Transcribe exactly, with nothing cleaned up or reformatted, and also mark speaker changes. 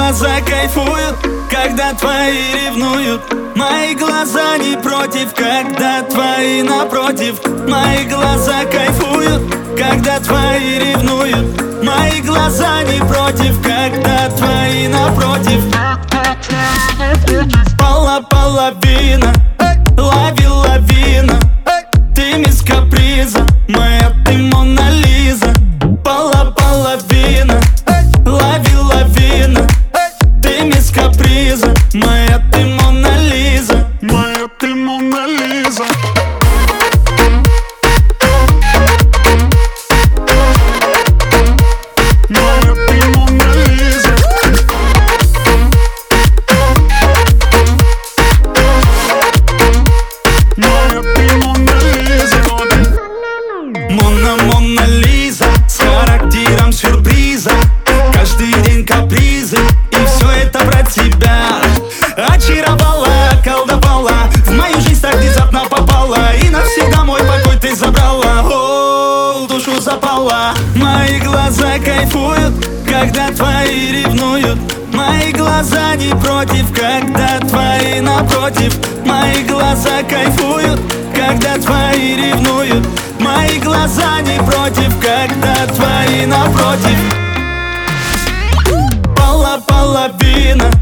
Speaker 1: глаза кайфуют, когда твои ревнуют. Мои глаза не против, когда твои напротив. Мои глаза кайфуют, когда твои ревнуют. Мои глаза не против, когда твои напротив. Пола половина, лови лавина. Ты мисс каприза, моя ты Мона Лиза. Пола половина, лови лавина. Ты мисс каприза, моя ты Мона Лиза. Моя ты Мона Лиза. Мона, Мона Лиза, с характером сюрприза. Каждый день капризы, и все это про тебя. Очаровала, колдовала, в мою жизнь так внезапно попала. И навсегда мой покой ты забрала. О, в душу запала. Мои глаза кайфуют, когда твои ревнуют. Мои глаза не против, когда твои напротив. Мои глаза кайфуют, когда твои ревнуют. Мои глаза не против, когда твои напротив. Пола половина,